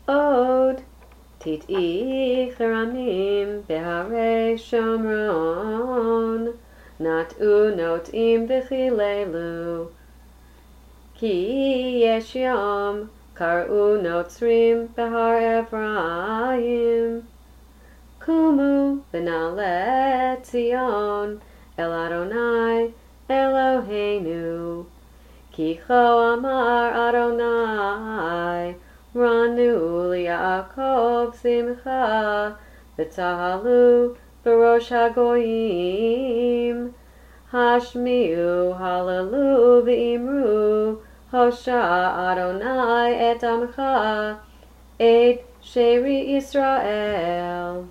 Od תתעי כרמים בהרי שומרון, נטעו נוטעים וחיללו. כי יש יום קראו נוצרים בהר אפרים. קומו ונעלה ציון אל אדוני אלוהינו. כי כה אמר אדוני, רנו ליעקב שמחה, וצהלו בראש הגויים. השמיעו הללו ואמרו, הושע אדוני את עמך, את שארית ישראל.